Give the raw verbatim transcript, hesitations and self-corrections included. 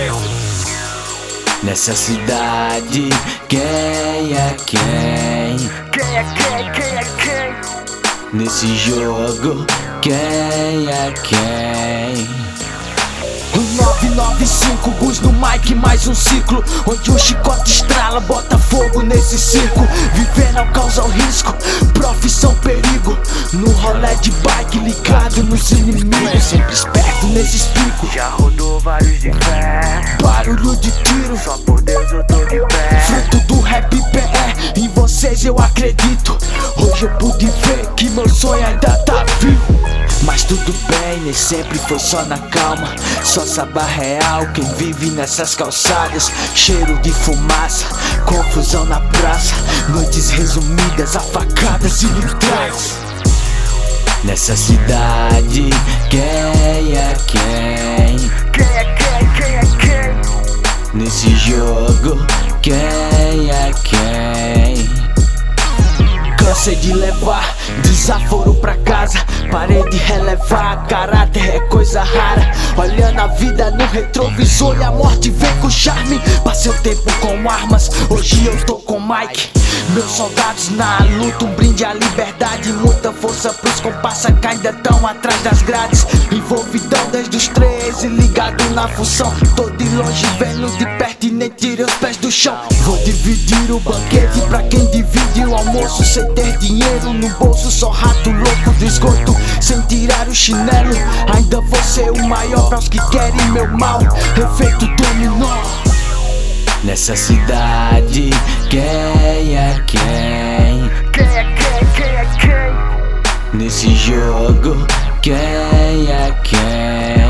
Nessa cidade, quem é quem? Quem é quem? Quem é quem? Nesse jogo, quem é quem? nove nove cinco, Gus no mic, mais um ciclo onde o chicote estrala, bota fogo nesse circo. Vivendo ao causa ao risco, profissão perigo. No rolê de bike, ligado nos inimigos. Sempre esperto nesses picos. Já rodou vários de fé. Barulho de tiro, Só por Deus eu tô de pé. fruto do rap P E, em vocês eu acredito. Hoje eu pude ver que meu sonho ainda tá vivo. Mas tudo bem, nem sempre foi só na calma. Só sabe a real quem vive nessas calçadas. Cheiro de fumaça, confusão na praça. Noites resumidas a facadas e litradas. Nessa cidade, quem é quem? Quem é quem? Quem é quem? Nesse jogo, quem é quem? Cansei de levar desaforo pra casa. Parei de relevar, caráter é coisa rara. Olhando a vida no retrovisor e a morte vem com charme. Passei o tempo com armas, hoje eu tô com Mike. Meus soldados na luta, um brinde à liberdade. Muita força pros comparsa que ainda tão atrás das grades. Envolvidão desde os treze, ligado na função. Tô de longe vendo de perto e nem tirei os pés do chão. Vou dividir o banquete pra quem divide o almoço. Sem ter dinheiro no bolso, só rato louco do esgoto. Sem tirar o chinelo, ainda vou ser o maior pra os que querem meu mal. Efeito dominó. Nessa cidade, quem é quem? Quem é quem? Quem é quem? Nesse jogo, quem é quem?